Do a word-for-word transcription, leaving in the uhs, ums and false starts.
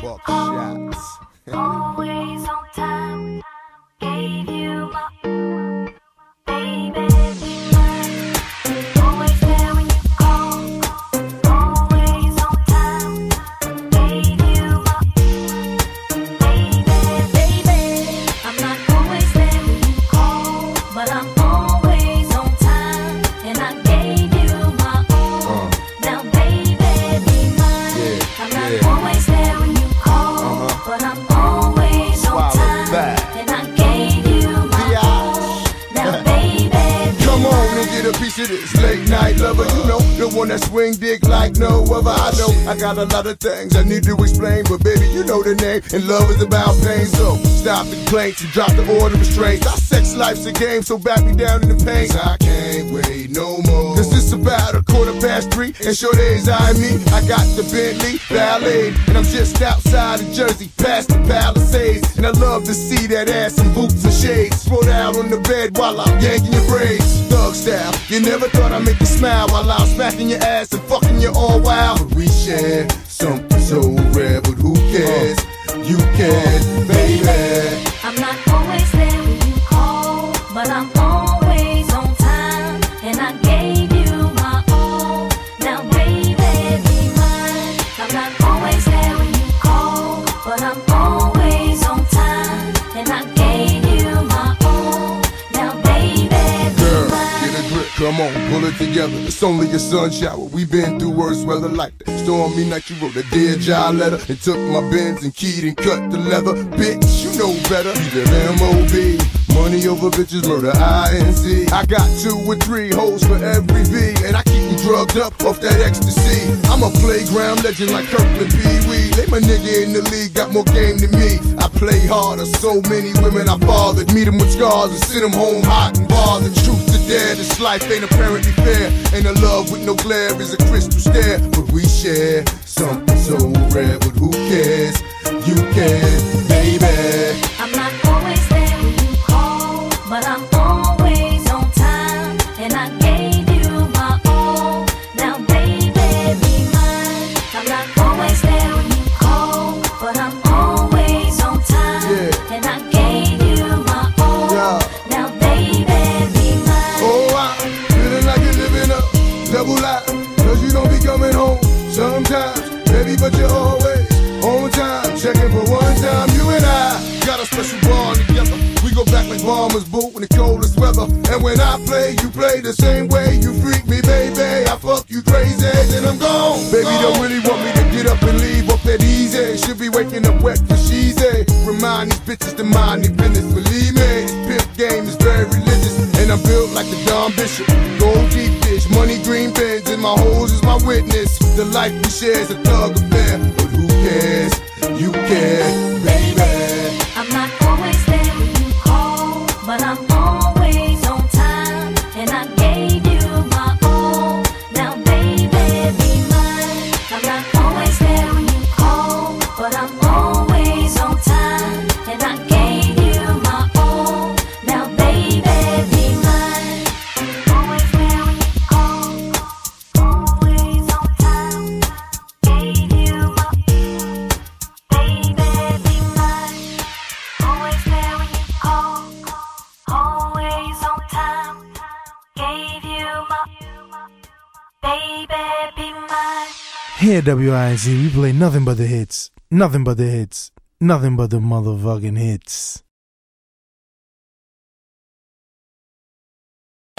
Buck shots. Always on time, gave you my baby. Always there when you call, always on time, gave you my baby, baby. I'm not always there when you call, but I'm always on time, and I gave you my all. Uh. Now, baby, be mine. Yeah, I'm not yeah. always there when you call, uh-huh. but I'm always on time, back. And I gave you my all. Now, baby, come on and get a piece of this late night lover. You know, the one that swing dick like no other. I know I got a lot of things I need to explain, but baby, you know the name, and love is about pain. So stop the complaints and drop the order of restraints. Our sex life's a game, so back me down in the pain. I can't wait no more. Cause it's about a quarter past three, and sure days I me. I got the Bentley Ballet, and I'm just outside of Jersey, past the Palisades. And I love to see that ass in boots and shades. Throw down on the bed while I'm yanking your braids. Thug style, you never thought I'd make you smile while I'm smacking your ass and fucking you all wild. But we share something so rare, but who cares? You can, baby. I'm not always there when you call, but I'm always on time, and I gave you my all. Now, baby, be mine. I'm not always there when you call, but I'm always on time, and I gave you my all. Now, baby, be Girl, mine. get a grip, come on, pull it together. It's only a sun shower. We been through worse weather like that. Stormy night, you wrote a Dear John letter and took my Benz and keyed and cut the leather. Bitch, you know better. You live M O B. Money over bitches, murder I N C. I got two or three hoes for every V, and I keep them drugged up off that ecstasy. I'm a playground legend like Kirkland Pee Wee. They my nigga in the league, got more game than me. I play harder, so many women I fathered. Meet them with scars and send them home hot and bothered. Truth to dare, this life ain't apparently fair. Ain't a love with no glare is a crystal stare. But we share something so rare, but who cares? You can, baby. I'm not always there when you call, but I'm always on time, and I gave you my all. Now, baby, be mine. I'm not always there when you call, but I'm always on time, yeah. and I gave you my all. Yeah. Now, baby, be mine. Oh, I'm feeling like you're living up double life, cause you don't be coming home sometimes, baby, but you're always on time. Checking for one time, you and I got a special bond together. We go back like bombers boot in the coldest weather. And when I play, you play the same way. You freak me, baby, I fuck you crazy, then I'm gone. Baby, don't really want me to get up and leave up that easy. Should be waking up wet for she's a. Remind these bitches to mind their business. Believe me, this pimp game is very religious, and I'm built like the Don Bishop. Gold deep dish, money green pens, and my hoes is my witness. The life we share is a thug affair, but who cares? You care, baby. I'm not always there when you call, but I'm always on time, and I gave you my all. Now, baby, be mine. I'm not always there when you call, but I'm always on time, and I gave you my all. Now, baby, be mine. Always there when you call, always on time, gave you my baby, be mine. Always there when you call, always on time, gave you my baby, be mine. Here at W I Z, we play nothing but the hits, nothing but the hits, nothing but the motherfucking hits.